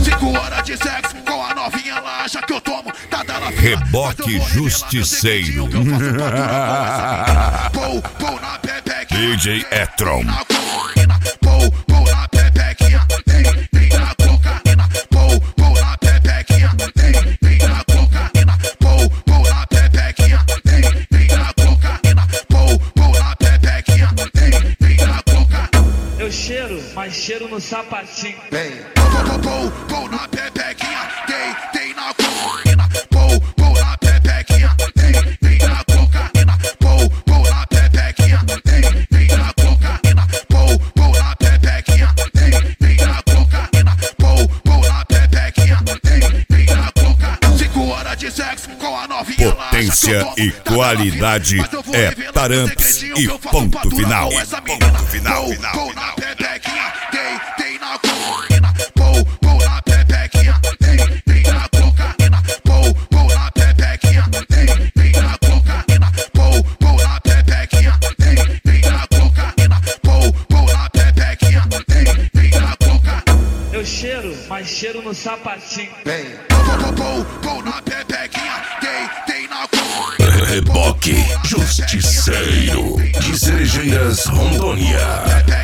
5 horas de sexo com a novinha lá, acha que eu tomo, tá dando a Reboque Justiceiro. Pou na pepequinha, DJ Etron. Pou na pepequinha, tem na cocaína. Pou na pepequinha, tem na cocaína. Pou na pepequinha, tem na cocaína. Pou na pepequinha, tem na cocaína. Eu cheiro, mas cheiro no sapatinho. Pou na pepequinha, tem na cocaína. Pou na pepequinha, tem na cocaína. Pou na pepequinha, tem na cocaína. Pou na pepequinha, tem na cocaína. Pou na pepequinha, tem na cocaína. 5 horas de sexo com a novinha lá. Potência e qualidade é Taramps e ponto final. Ponto final. Pou na pepequinha, tem na cocaína. Pou na pepequinha, tem na cocaína. Pou na pepequinha, tem na cocaína. Pou na pepequinha, tem na cocaína. Pou na pepequinha, tem na cocaína. Eu cheiro, mas cheiro no sapatinho. Pou na pepequinha, tem na cocaína. Reboque Justiceiro de Cerejeiras, Rondônia.